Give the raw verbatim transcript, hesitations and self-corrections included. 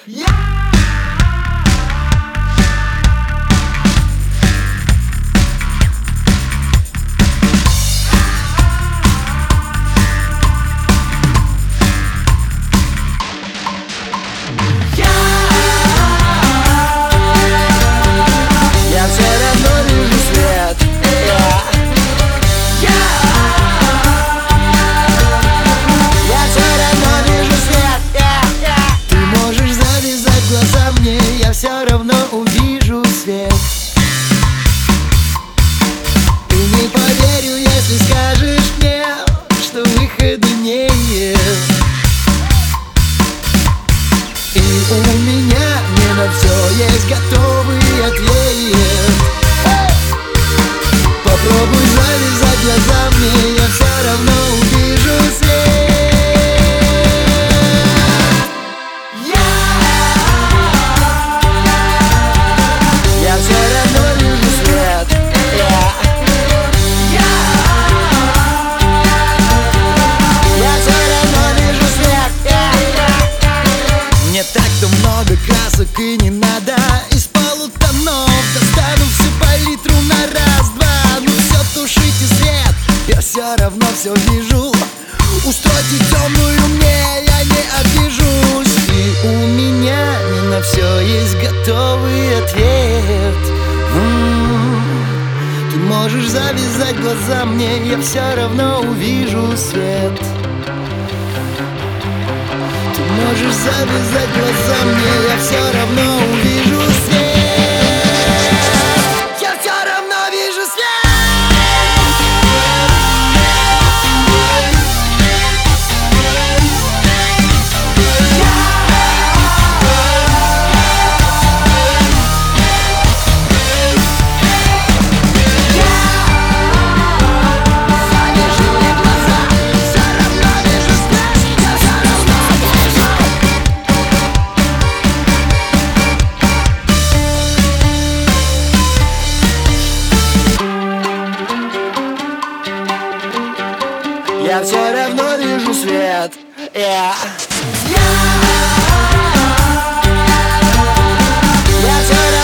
Я все равно увижу свет. И не поверю, если скажешь мне, что выхода нет. И у меня не на все есть готовый ответ. Попробуй завязать глаза мне, я все равно увижу свет. Много красок и не надо из полутонов. Достану всю палитру на раз-два. Ну все, тушите свет, я все равно все вижу. Устройте темную мне, я не обижусь. И у меня не на все есть готовый ответ. М-м-м. Ты можешь завязать глаза мне, я все равно увижу свет. Ты можешь завязать глаза мне, я все равно увижу свет. Я все равно вижу свет. Я все равно вижу свет. Yeah. Yeah. Я все равно